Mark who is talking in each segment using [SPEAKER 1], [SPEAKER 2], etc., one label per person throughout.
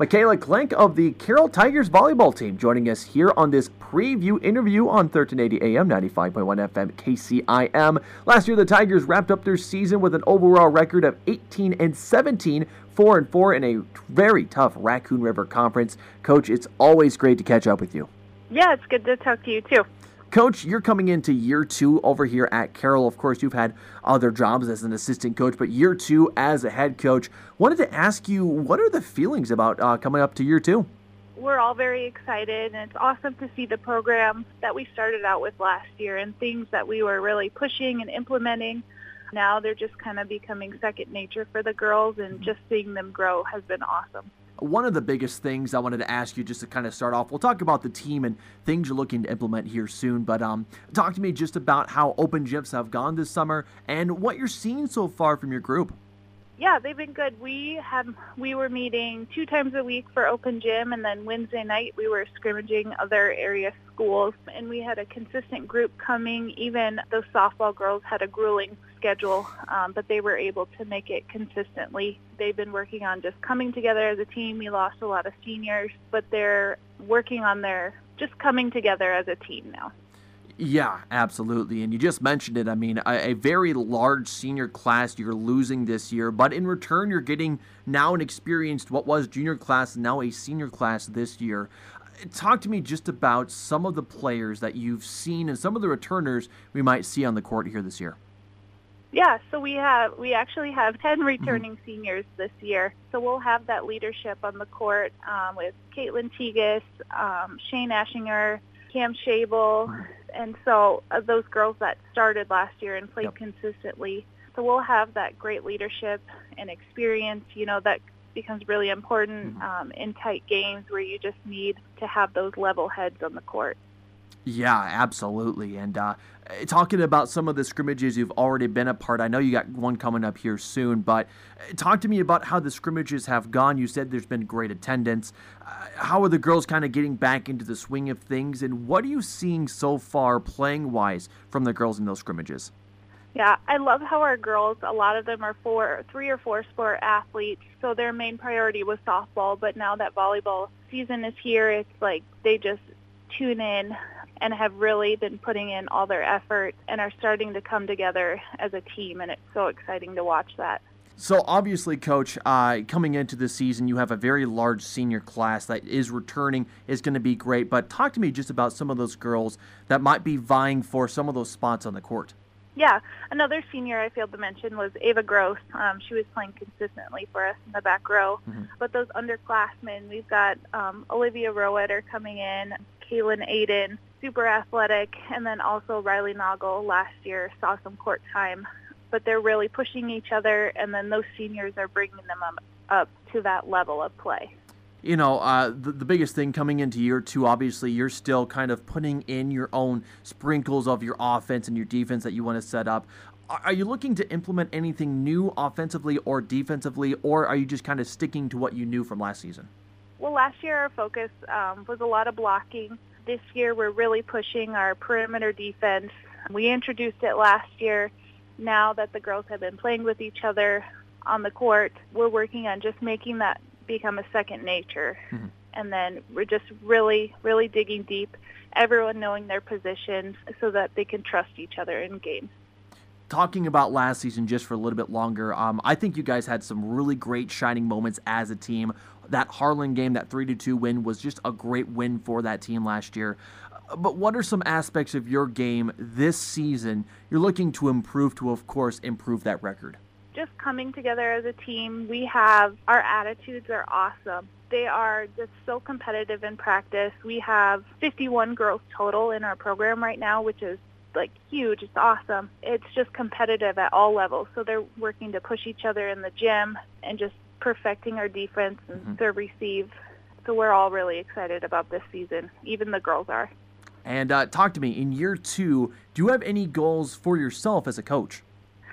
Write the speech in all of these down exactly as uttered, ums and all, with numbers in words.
[SPEAKER 1] Michaela Klenk of the Carroll Tigers volleyball team joining us here on this preview interview on thirteen eighty A M, ninety-five point one F M, K C I M. Last year, the Tigers wrapped up their season with an overall record of eighteen and seventeen, four and four in a very tough Raccoon River Conference. Coach, it's always great to catch up with you.
[SPEAKER 2] Yeah, it's good to talk to you too.
[SPEAKER 1] Coach, you're coming into year two over here at Carroll. Of course, you've had other jobs as an assistant coach, but year two as a head coach. Wanted to ask you, what are the feelings about uh, coming up to year two?
[SPEAKER 2] We're all very excited, and it's awesome to see the program that we started out with last year and things that we were really pushing and implementing. Now they're just kind of becoming second nature for the girls, and just seeing them grow has been awesome.
[SPEAKER 1] One of the biggest things I wanted to ask you just to kind of start off, we'll talk about the team and things you're looking to implement here soon, but um, talk to me just about how open gyms have gone this summer and what you're seeing so far from your group.
[SPEAKER 2] Yeah, they've been good. We had we were meeting two times a week for open gym, and then Wednesday night we were scrimmaging other area schools, and we had a consistent group coming. Even those softball girls had a grueling schedule, um, but they were able to make it consistently. They've been working on just coming together as a team. We lost a lot of seniors, but they're working on their just coming together as a team now.
[SPEAKER 1] Yeah, absolutely. And you just mentioned it. I mean, a, a very large senior class you're losing this year, but in return, you're getting now an experienced, what was junior class, now a senior class this year. Talk to me just about some of the players that you've seen and some of the returners we might see on the court here this year.
[SPEAKER 2] Yeah, so we have we actually have ten returning mm-hmm. seniors this year. So we'll have that leadership on the court um, with Caitlin Tegas, um, Shane Ashinger, Cam Shable, and so uh, those girls that started last year and played yep. consistently. So we'll have that great leadership and experience, you know, that becomes really important mm-hmm. um, in tight games where you just need to have those level heads on the court.
[SPEAKER 1] Yeah, absolutely. And uh, talking about some of the scrimmages you've already been a part, I know you got one coming up here soon, but talk to me about how the scrimmages have gone. You said there's been great attendance. Uh, how are the girls kind of getting back into the swing of things, and what are you seeing so far playing-wise from the girls in those scrimmages?
[SPEAKER 2] Yeah, I love how our girls, a lot of them are four, three or four sport athletes, so their main priority was softball, but now that volleyball season is here, it's like they just tune in and have really been putting in all their effort and are starting to come together as a team, and it's so exciting to watch that.
[SPEAKER 1] So obviously, Coach, uh, coming into the season, you have a very large senior class that is returning, is going to be great, but talk to me just about some of those girls that might be vying for some of those spots on the court.
[SPEAKER 2] Yeah, another senior I failed to mention was Ava Gross. Um, she was playing consistently for us in the back row. Mm-hmm. But those underclassmen, we've got um, Olivia Rowetter coming in, Kaylin Aiden, super athletic, and then also Riley Noggle last year saw some court time. But they're really pushing each other, and then those seniors are bringing them up, up to that level of play.
[SPEAKER 1] You know, uh, the, the biggest thing coming into year two, obviously, you're still kind of putting in your own sprinkles of your offense and your defense that you want to set up. Are, are you looking to implement anything new offensively or defensively, or are you just kind of sticking to what you knew from last season?
[SPEAKER 2] Well, last year our focus um, was a lot of blocking. This year we're really pushing our perimeter defense. We introduced it last year. Now that the girls have been playing with each other on the court, we're working on just making that become a second nature. Mm-hmm. And then we're just really, really digging deep, everyone knowing their positions so that they can trust each other in games.
[SPEAKER 1] Talking about last season just for a little bit longer, um, I think you guys had some really great shining moments as a team. That Harlan game, that three to two win, was just a great win for that team last year. But what are some aspects of your game this season you're looking to improve to, of course, improve that record?
[SPEAKER 2] Just coming together as a team. We have, our attitudes are awesome. They are just so competitive in practice. We have fifty-one girls total in our program right now, which is like huge. It's awesome. It's just competitive at all levels. So they're working to push each other in the gym and just perfecting our defense and mm-hmm. serve receive. So we're all really excited about this season. Even the girls are.
[SPEAKER 1] And uh, talk to me, in year two, do you have any goals for yourself as a coach?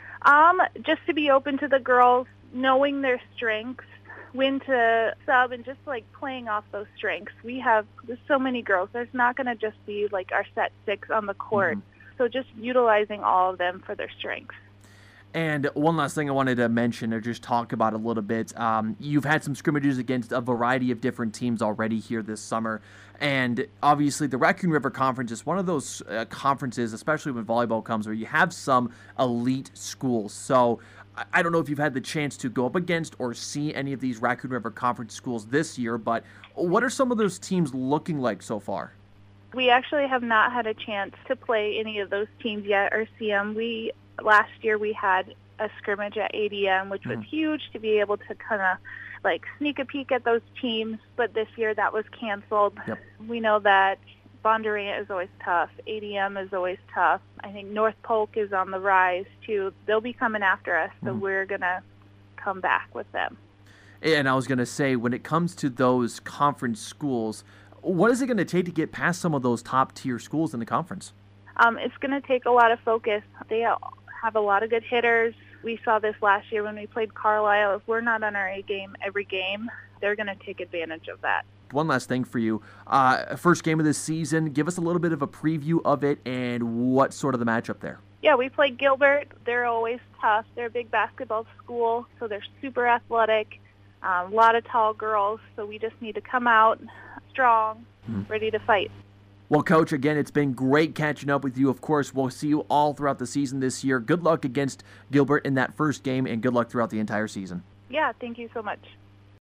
[SPEAKER 2] Um, just to be open to the girls, knowing their strengths, when to sub, and just like playing off those strengths. We have there's so many girls. There's not going to just be like our set six on the court. Mm-hmm. So just utilizing all of them for their strengths.
[SPEAKER 1] And one last thing I wanted to mention or just talk about a little bit. Um, you've had some scrimmages against a variety of different teams already here this summer. And obviously the Raccoon River Conference is one of those uh, conferences, especially when volleyball comes, where you have some elite schools. So I, I don't know if you've had the chance to go up against or see any of these Raccoon River Conference schools this year, but what are some of those teams looking like so far?
[SPEAKER 2] We actually have not had a chance to play any of those teams yet or see them. We Last year we had a scrimmage at A D M, which was mm. huge to be able to kind of like sneak a peek at those teams, but this year that was canceled.
[SPEAKER 1] Yep.
[SPEAKER 2] We know that Bondurant is always tough. A D M is always tough. I think North Polk is on the rise too. They'll be coming after us, so mm. we're going to come back with them.
[SPEAKER 1] And I was going to say, when it comes to those conference schools, what is it going to take to get past some of those top-tier schools in the conference?
[SPEAKER 2] Um, it's going to take a lot of focus. They have a lot of good hitters. We saw this last year when we played Carlisle. If we're not on our A game every game, they're going to take advantage of that.
[SPEAKER 1] One last thing for you. Uh, first game of the season, give us a little bit of a preview of it and what sort of the matchup there.
[SPEAKER 2] Yeah, we played Gilbert. They're always tough. They're a big basketball school, so they're super athletic, um, a lot of tall girls, so we just need to come out strong, mm-hmm. ready to fight.
[SPEAKER 1] Well, Coach, again, it's been great catching up with you. Of course, we'll see you all throughout the season this year. Good luck against Gilbert in that first game, and good luck throughout the entire season.
[SPEAKER 2] Yeah, thank you so much.